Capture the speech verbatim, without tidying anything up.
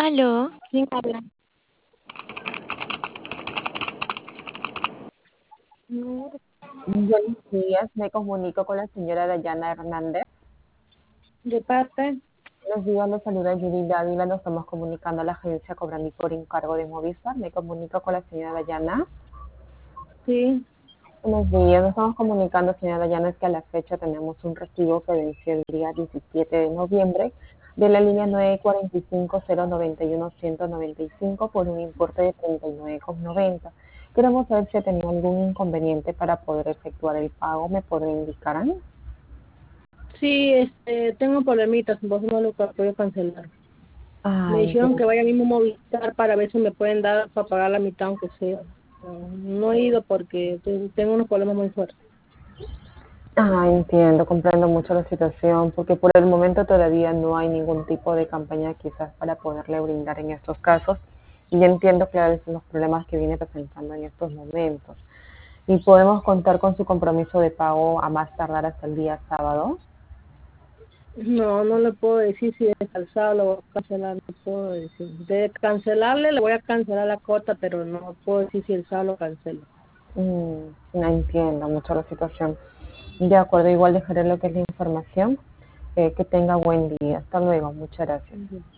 Aló, ¿Quién habla? No, Buenos días, me comunico con la señora Dayana Hernández. de parte, Buenos días, le saluda Judy Dávila, nos estamos comunicando a la agencia Cobrami por encargo de Movistar. Me comunico con la señora Dayana. sí. Buenos días, nos estamos comunicando, señora Dayana, es que a la fecha tenemos un recibo que venció el día diecisiete de noviembre de la línea nueve cuatro cinco cero nueve uno uno nueve cinco por un importe de treinta y nueve con noventa. Queremos saber si ha tenido algún inconveniente para poder efectuar el pago. ¿Me podría indicar? Sí, este, tengo problemitas, vos no lo puedo cancelar. Me Ah, dijeron entiendo. que vaya mismo a Movistar para ver si me pueden dar para pagar la mitad, aunque sea. No, no he ido porque te- tengo unos problemas muy fuertes. Ah, entiendo, comprendo mucho la situación, porque por el momento todavía no hay ningún tipo de campaña quizás para poderle brindar en estos casos. Y entiendo claro los problemas que viene presentando en estos momentos. Y podemos contar con su compromiso de pago a más tardar hasta el día sábado. No, no le puedo decir si es calzado lo voy a cancelar, no puedo decir. De cancelarle le voy a cancelar la cuota, pero no puedo decir si el sábado lo cancelo. Mm, no entiendo mucho la situación. De acuerdo, igual dejaré lo que es la información. Eh, que tenga buen día. Hasta luego. Muchas gracias. Ujú.